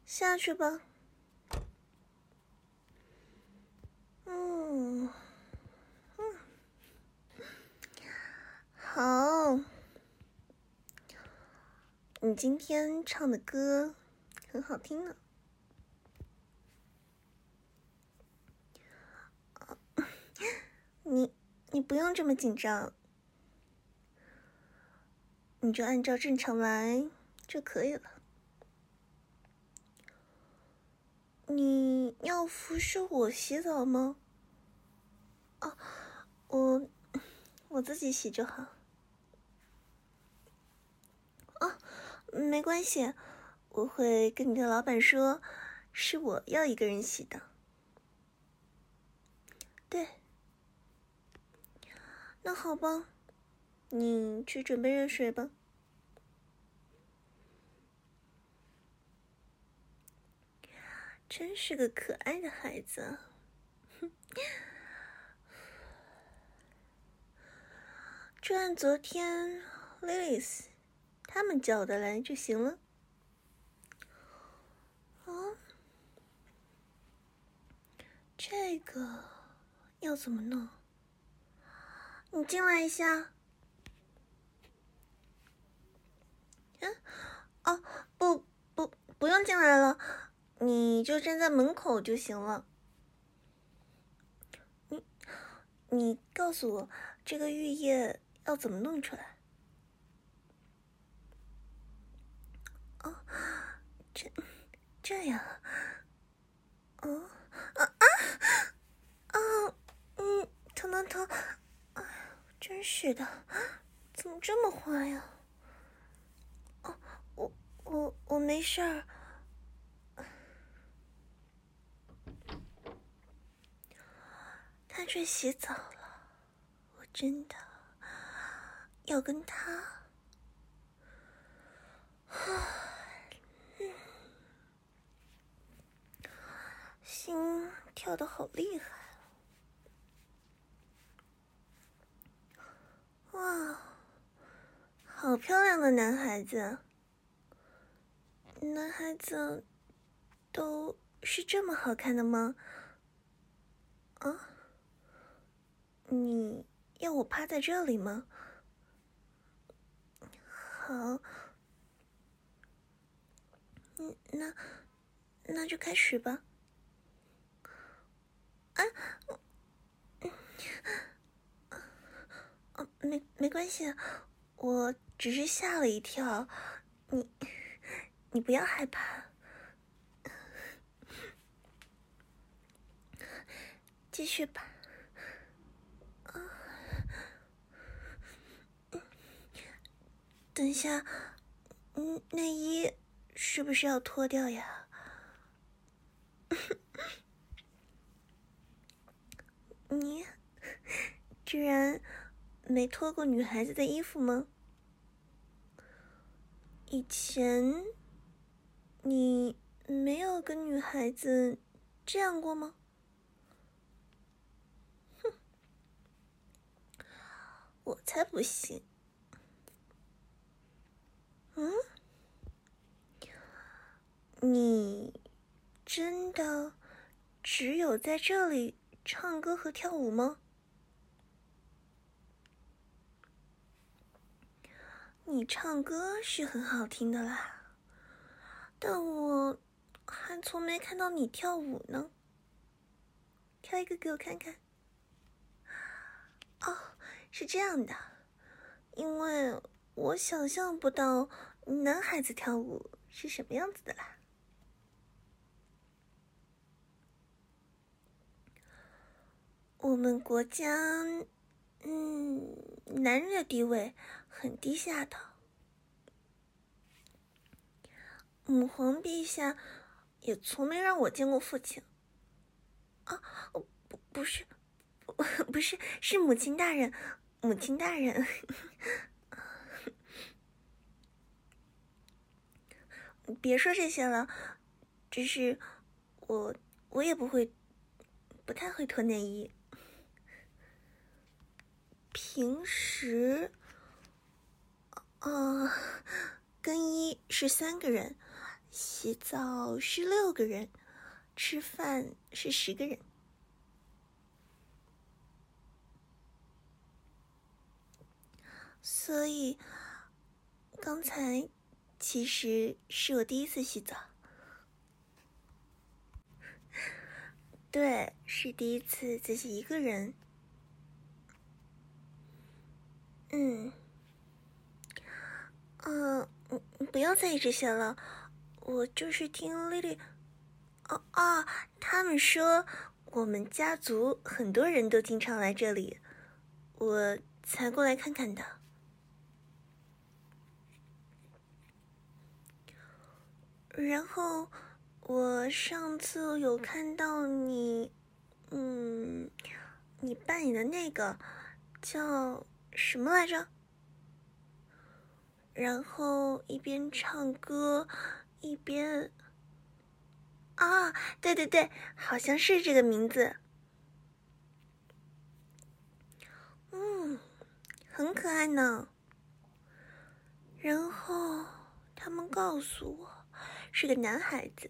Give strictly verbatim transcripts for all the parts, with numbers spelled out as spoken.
下去吧。嗯嗯，好，你今天唱的歌很好听呢。你你不用这么紧张，你就按照正常来就可以了。你要服侍我洗澡吗？哦，我我自己洗就好。哦，没关系，我会跟你的老板说，是我要一个人洗的。对，那好吧，你去准备热水吧。真是个可爱的孩子。就按昨天 Lilith 他们叫的来就行了。哦，这个要怎么弄？你进来一下。嗯，哦，不不，不用进来了，你就站在门口就行了。你你告诉我，这个浴液要怎么弄出来？哦，这这样。哦啊啊啊！嗯，疼疼疼！哎，真是的，怎么这么滑呀？哦，我我我没事儿。他去洗澡了，我真的要跟他。心跳得好厉害。哇，好漂亮的男孩子！男孩子都是这么好看的吗？啊？你要我趴在这里吗？好，嗯，那那就开始吧。啊，嗯，哦，没没关系，我只是吓了一跳，你你不要害怕，继续吧。啊，等一下，嗯，内衣是不是要脱掉呀？你居然没脱过女孩子的衣服吗？以前你没有跟女孩子这样过吗？哼，我才不信。嗯，你真的只有在这里唱歌和跳舞吗？你唱歌是很好听的啦，但我还从没看到你跳舞呢。跳一个给我看看。哦，是这样的，因为我想象不到男孩子跳舞是什么样子的啦。我们国家，嗯，男人的地位很低下的。母皇陛下也从没让我见过父亲。啊，不，不是，不，不是，是母亲大人，母亲大人。别说这些了，只是我，我也不会，不太会脱内衣。平时，呃，更衣是三个人， 洗澡是六个人，吃饭是十个人。所以刚才其实是我第一次洗澡。对，是第一次自己一个人。嗯，嗯，不要在意这些了，我就是听丽丽，哦哦，他们说我们家族很多人都经常来这里，我才过来看看的。然后我上次有看到你，嗯，你扮演的那个叫什么来着？然后一边唱歌一边，啊，对对对，好像是这个名字。嗯，很可爱呢。然后他们告诉我是个男孩子。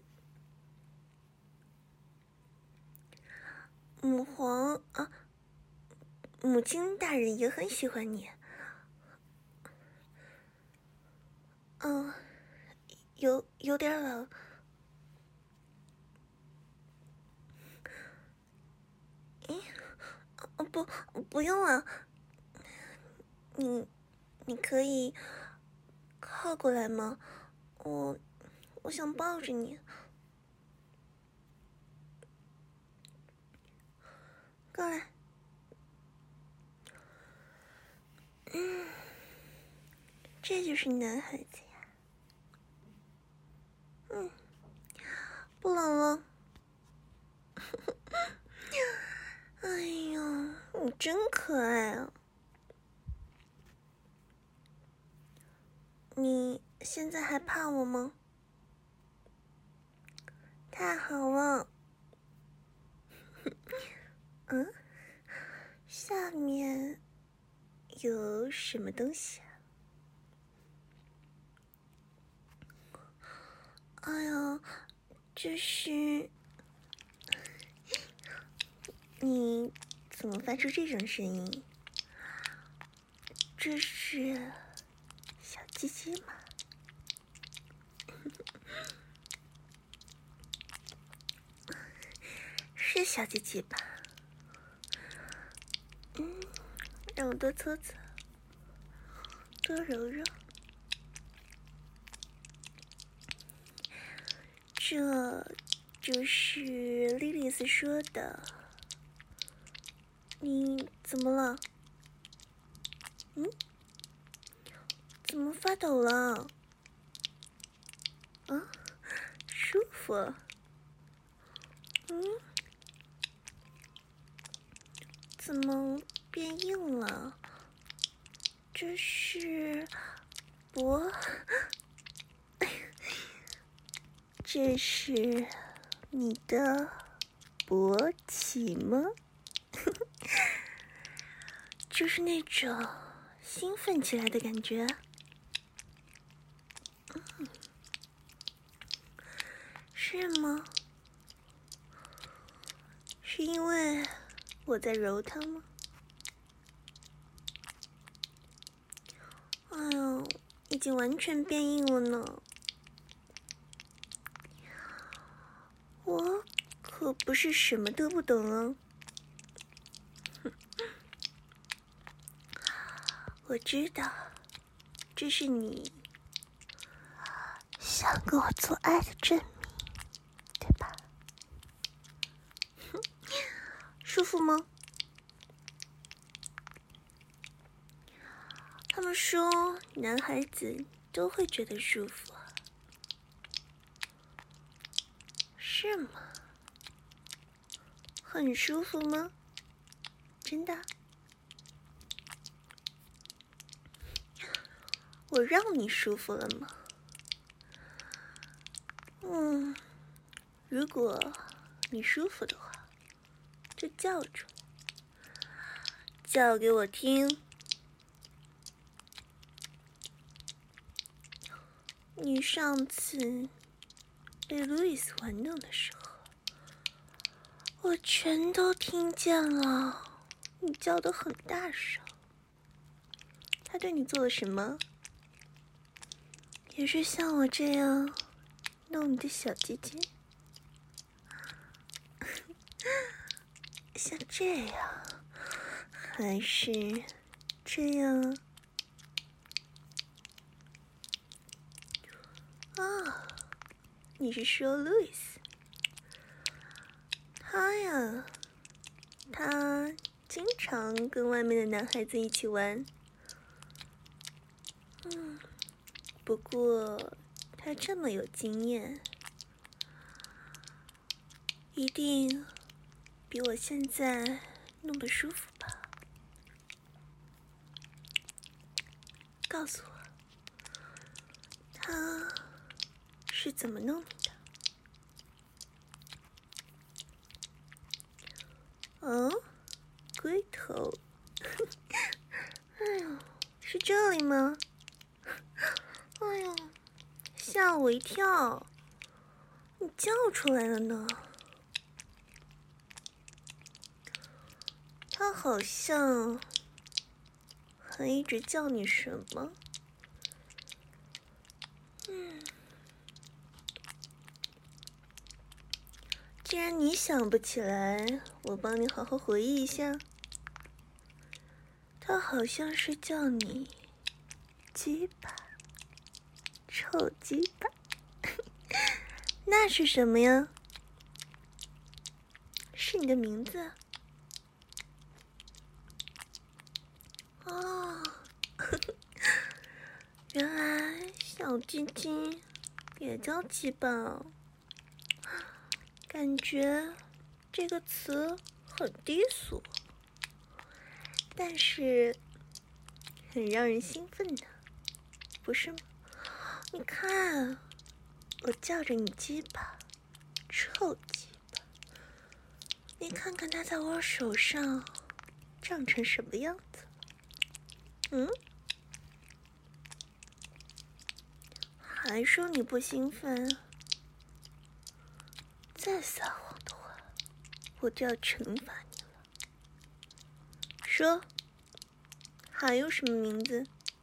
母皇啊，母亲大人也很喜欢你。嗯，有有点冷。咦，哦不，不用了。你，你可以靠过来吗？我，我想抱着你。过来。嗯，这就是男孩子呀。嗯，不冷了。哎呀，你真可爱啊！你现在还怕我吗？太好了。嗯，下面有什么东西啊？哎呀，这是……你怎么发出这种声音？这是小鸡鸡吗？是小鸡鸡吧？嗯，让我多搓搓，多揉揉。这就是莉莉丝说的。你怎么了？嗯？怎么发抖了？啊，舒服。嗯？怎么变硬了？这是脖，这是你的勃起吗？就是那种兴奋起来的感觉。嗯，是吗？是因为我在揉它吗？哎呦，已经完全变硬了呢。我可不是什么都不懂啊。我知道，这是你想跟我做爱的证明，对吧？舒服吗？他们说男孩子都会觉得舒服，是吗？很舒服吗？真的？我让你舒服了吗？嗯，如果你舒服的话，就叫出来，叫给我听。你上次被路易斯玩弄的时候，我全都听见了。你叫得很大声。他对你做了什么？也是像我这样弄你的小鸡鸡？像这样，还是这样？啊，你是说路易斯？他呀，他经常跟外面的男孩子一起玩。嗯，不过他这么有经验，一定比我现在弄得舒服吧？告诉我，他是怎么弄你的？哦，龟头。哎呦，是这里吗？哎呦，吓我一跳！你叫出来了呢。他好像还一直叫你什么？嗯，既然你想不起来，我帮你好好回忆一下。他好像是叫你鸡巴，臭鸡巴。那是什么呀？是你的名字？哦，原来小鸡鸡也叫鸡巴哦。感觉这个词很低俗，但是很让人兴奋的，不是吗？你看，我叫着你鸡巴，臭鸡巴，你看看它在我手上胀成什么样子？嗯？还说你不兴奋？再撒谎的话，我就要惩罚你了。说，还有什么名字？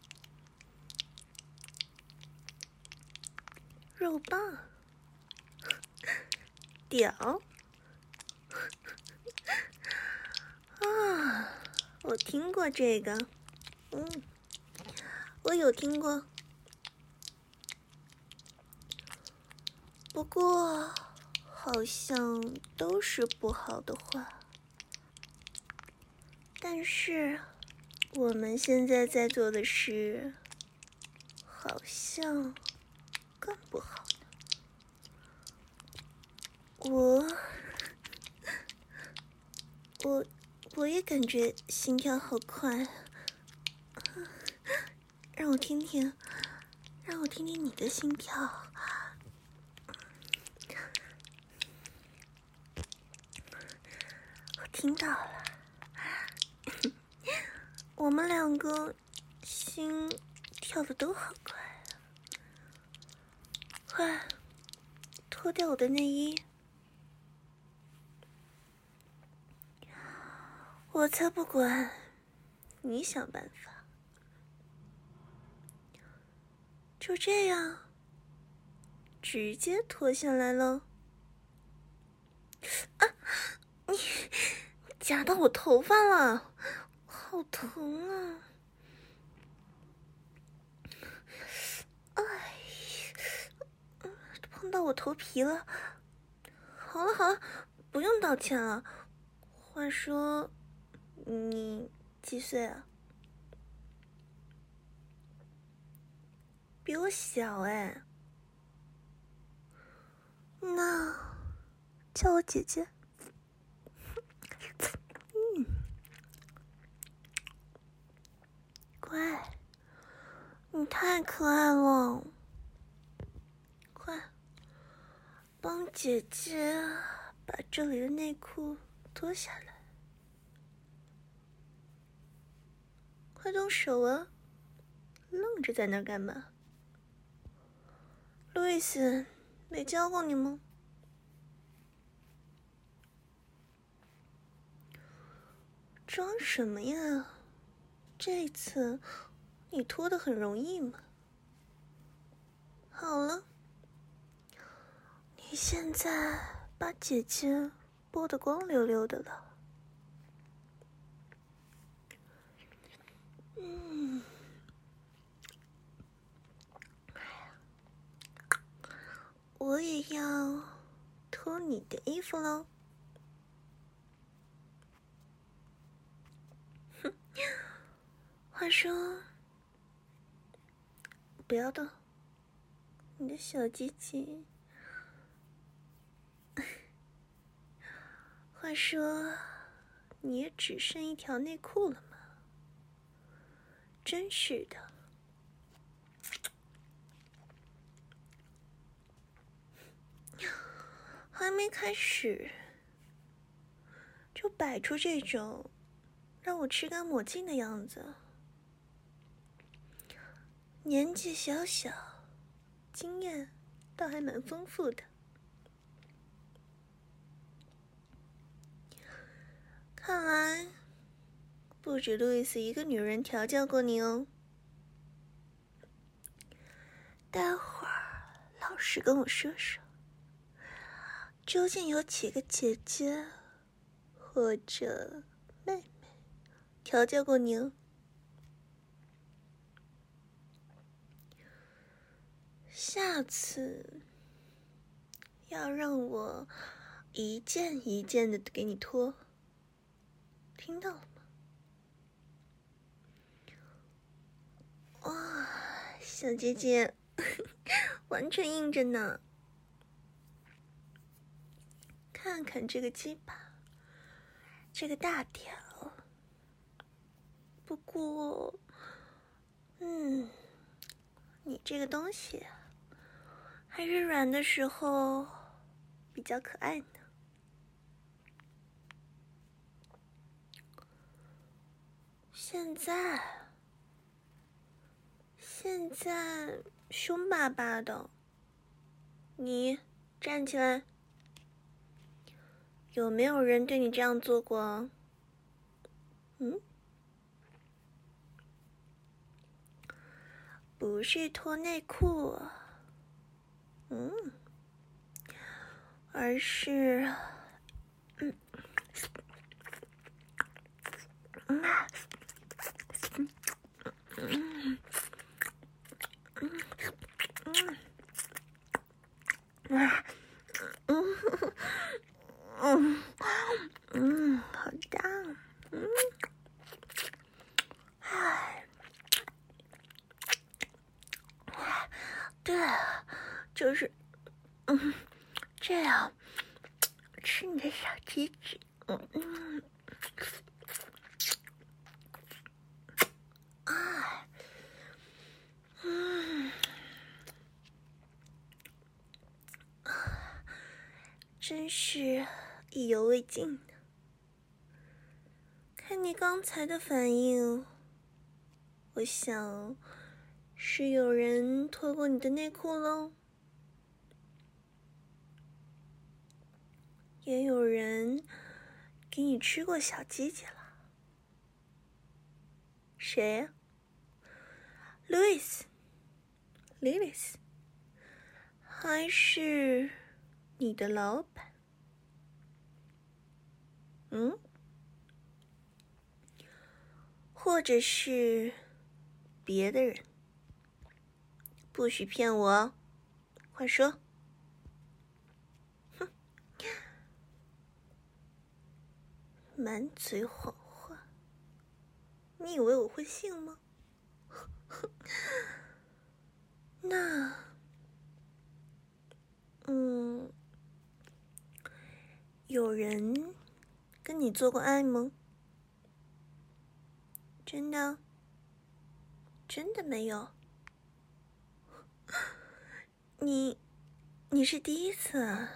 肉棒，屌啊！我听过这个，嗯，我有听过。不过，好像都是不好的话。但是，我们现在在做的事，好像更不好呢。我，我，我也感觉心跳好快。让我听听，让我听听你的心跳。我听到了。我们两个心跳的都好快啊！快，脱掉我的内衣！我才不管，你想办法。就这样，直接脱下来了。啊！你夹到我头发了，好疼啊！哎，碰到我头皮了。好了好了，不用道歉了。话说，你几岁啊？比我小哎。那叫我姐姐。嗯，乖，你太可爱了。快，帮姐姐把这里的内裤脱下来。快动手啊！愣着在那儿干嘛？路易斯， 没教过你吗？装什么呀？这次你脱得很容易嘛。好了，你现在把姐姐剥得光溜溜的了。嗯，我也要脱你的衣服喽。哼，话说，不要动，你的小鸡鸡。话说，你也只剩一条内裤了吗？真是的。还没开始，就摆出这种让我吃干抹净的样子。年纪小小，经验倒还蛮丰富的。看来不止路易斯一个女人调教过你哦。待会儿老实跟我说说，究竟有几个姐姐或者妹妹调教过你哦？下次要让我一件一件的给你脱，听到了吗？哇，小姐姐完全硬着呢。看看这个鸡巴，这个大条。不过，嗯，你这个东西还是软的时候比较可爱呢。现在，现在凶巴巴的，你站起来。有没有人对你这样做过？嗯？不是脱内裤，嗯，而是，嗯，嗯，嗯，嗯，嗯，嗯，嗯，好大，嗯，唉，对，就是，嗯，这样吃你的小鸡鸡，嗯嗯，唉，嗯，真是意犹未尽的。看你刚才的反应，我想是有人脱过你的内裤喽，也有人给你吃过小鸡鸡了。谁呀？路易斯、莉莉丝，还是你的老板？嗯？或者是别的人？不许骗我哦，快说！哼，满嘴谎话，你以为我会信吗？那，嗯，有人跟你做过爱吗？真的？真的没有？你，你是第一次啊？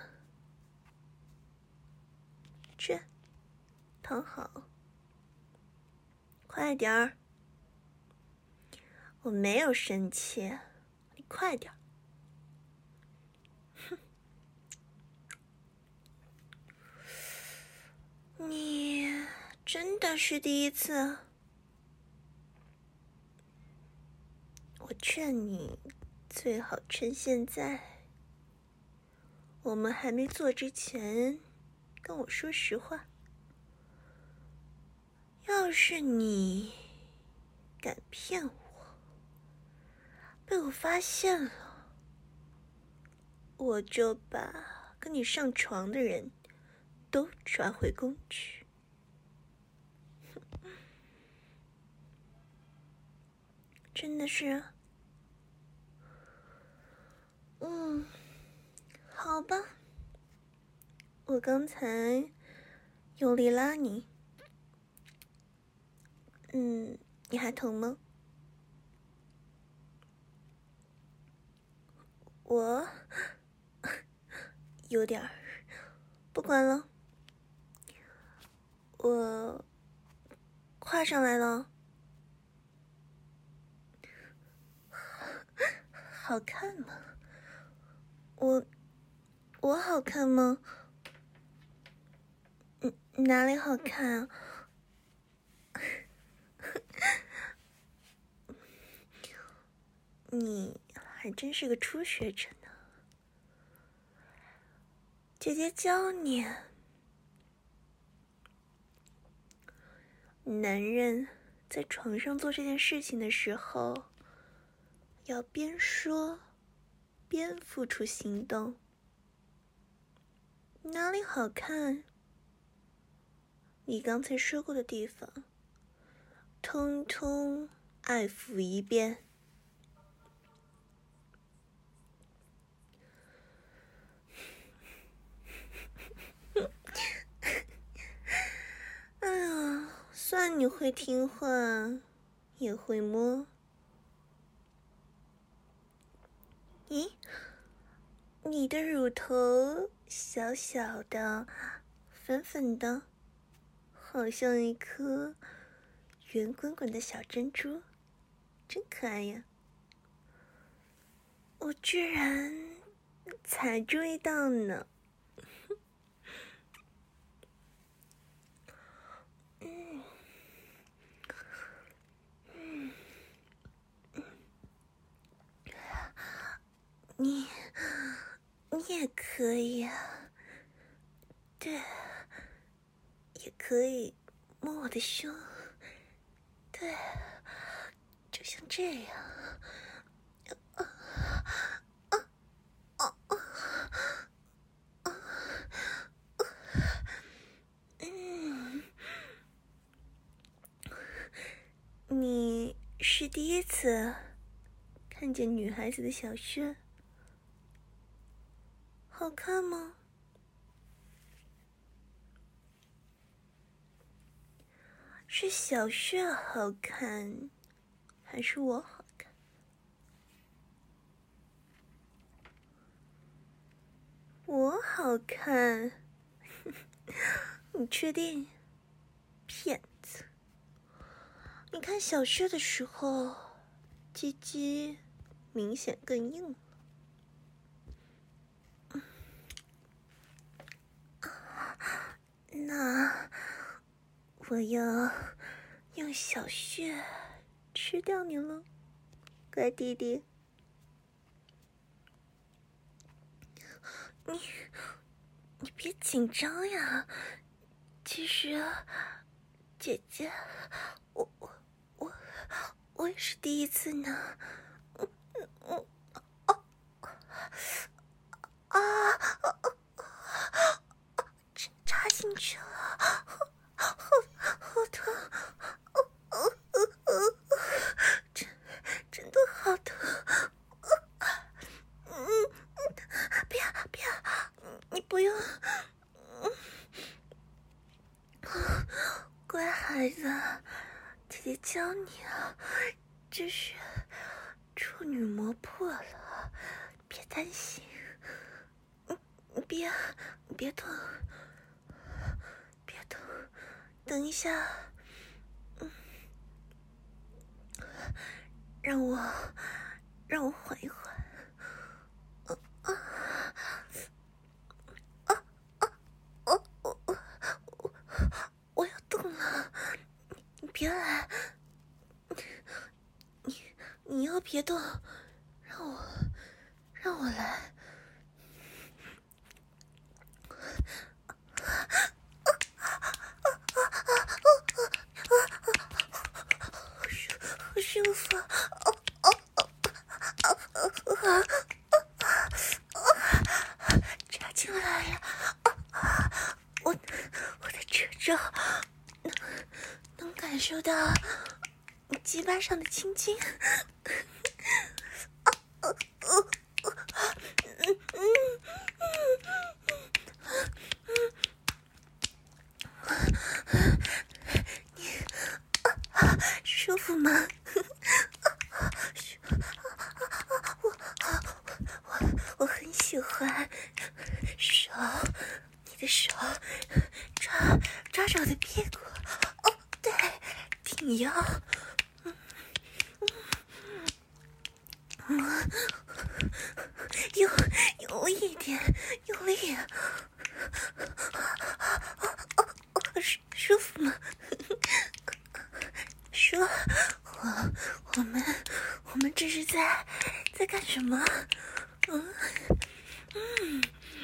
这，躺好，快点儿！我没有生气，你快点儿！哼。 要是第一次，我劝你最好趁现在我们还没做之前跟我说实话。要是你敢骗我，被我发现了，我就把跟你上床的人都抓回宫去。真的是，嗯，好吧，我刚才用力拉你，嗯，你还疼吗？我有点儿，不管了，我跨上来了，好看吗？我我好看吗？嗯，哪里好看啊？你还真是个初学者呢。姐姐教你，男人在床上做这件事情的时候，要边说边付出行动。哪里好看？你刚才说过的地方，通通爱抚一遍。哎呀，算你会听话，也会摸。咦，你的乳头小小的，粉粉的，好像一颗圆滚滚的小珍珠，真可爱呀！我居然才注意到呢。嗯嗯嗯，你你也可以啊，对，也可以摸我的胸，对，就像这样。嗯，你是第一次看见女孩子的小穴，好看吗？是小穴好看，还是我好看？我好看？你确定？骗子！你看小穴的时候，鸡鸡明显更硬了。那我要用小穴吃掉你了，乖弟弟。你你别紧张呀，其实姐姐，我我我我也是第一次呢。嗯嗯哦啊啊！插插进去了，好好疼！哦哦哦哦，真真的好疼！嗯，不要不要，你不用。乖孩子，姐姐教你啊，这是处女膜破了，别担心。你别你别动，别动，等一下，嗯，让我让我缓一缓。啊啊啊啊！我我我我要动了， 都别动，让我让我来。好舒服，插进来了，我我的褶皱能能感受到你鸡巴上的青筋。舒服吗？我我我很喜欢手，你的手抓抓着我的屁股，哦，对，挺腰，嗯嗯，用用力一点，用力，舒舒服吗？说，我我们我们这是在在干什么？嗯嗯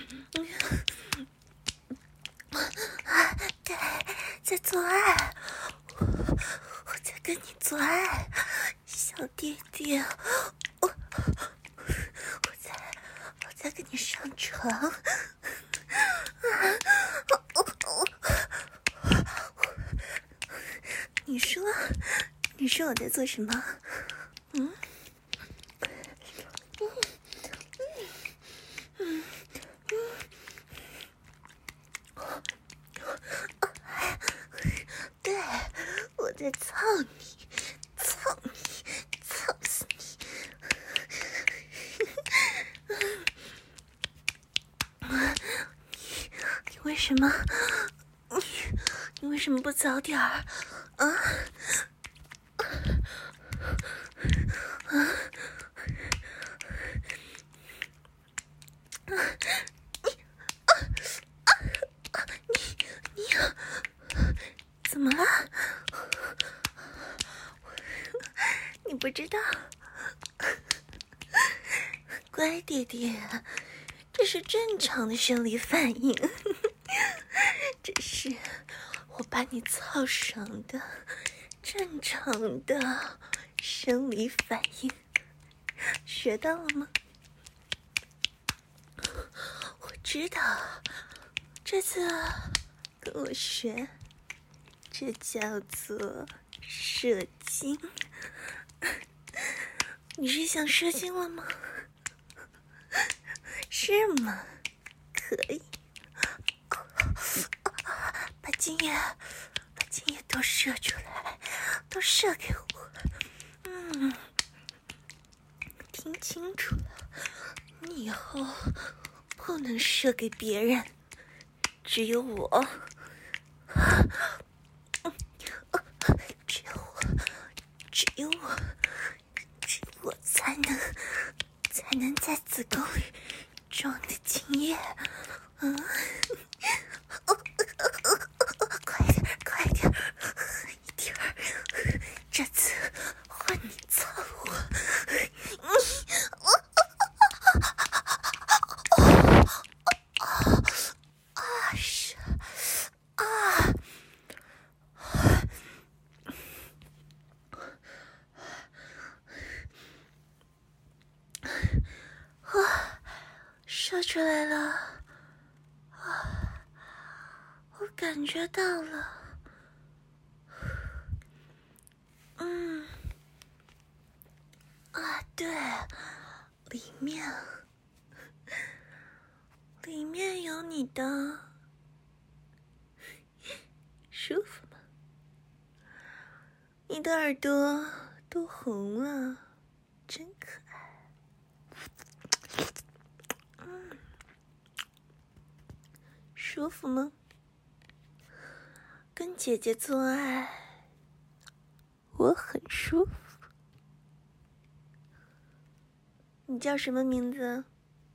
嗯，对，在做爱，我我在跟你做爱，小弟弟，我我在我在跟你上床。你说，你说我在做什么？嗯，嗯嗯嗯，对，我在操你，操你，操死你！你你为什么？你你为什么不早点儿？啊？怎么了？你不知道？乖弟弟，这是正常的生理反应，这是我把你操爽的正常的生理反应，学到了吗？我知道，这次跟我学，这叫做射精。你是想射精了吗？是吗？可以，把精液，把精液都射出来，都射给我。嗯，听清楚了，你以后不能射给别人，只有我。只有我，只有我，只有我才能，才能在子宫里装的精液。嗯，快点，快点，一点儿，这次换你操我。啊是啊。射出来了，啊，我感觉到了，嗯，啊，对，里面，里面有你的，舒服吗？你的耳朵都红了，真可爱。嗯，舒服吗？跟姐姐做爱，我很舒服。你叫什么名字？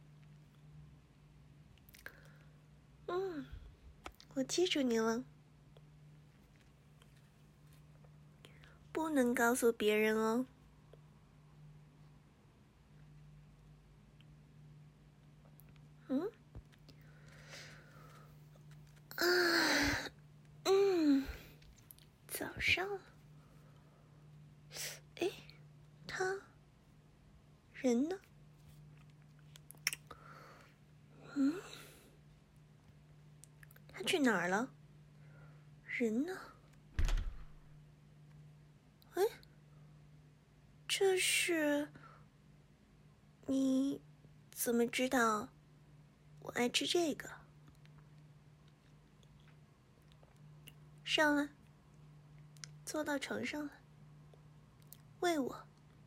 嗯，我记住你了。不能告诉别人哦。 嗯，啊，嗯，早上了。哎，他人呢？嗯，他去哪儿了？人呢？哎，这是……你怎么知道我爱吃这个？上来，坐到床上来，喂我。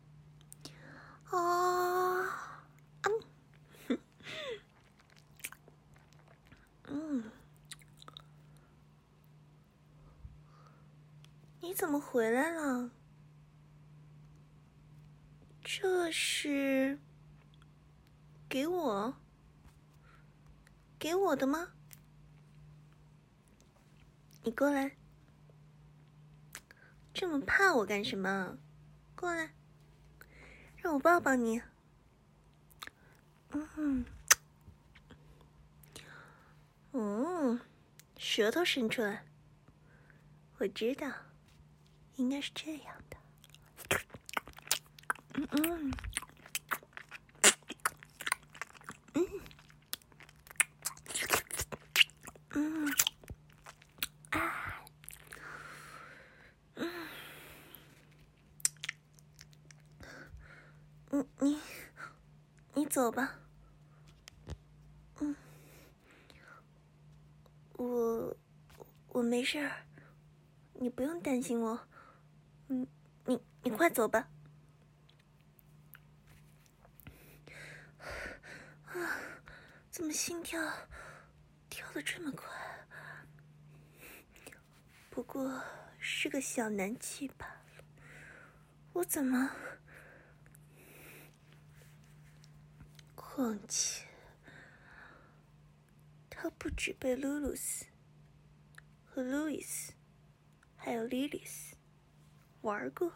哦，嗯，嗯，你怎么回来了？这是给我给我的吗？你过来，这么怕我干什么？过来，让我抱抱你。嗯，哦，舌头伸出来，我知道，应该是这样的。嗯嗯嗯嗯啊嗯嗯，你你走吧。嗯，我我没事儿，你不用担心我。嗯，你你快走吧。啊，怎么心跳跳得这么快？不过是个小男妓罢了，我怎么……况且，他不止被露露丝和路易斯，还有莉莉丝玩过。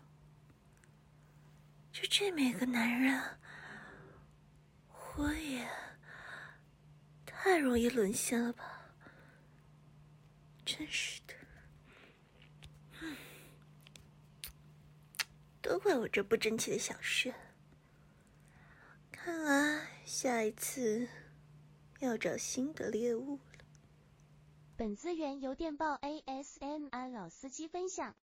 就这么一个男人，我也太容易沦陷了吧？真是的，嗯，都怪我这不争气的小事。看来下一次要找新的猎物了。 本资源由电报 A S M R 老司机分享。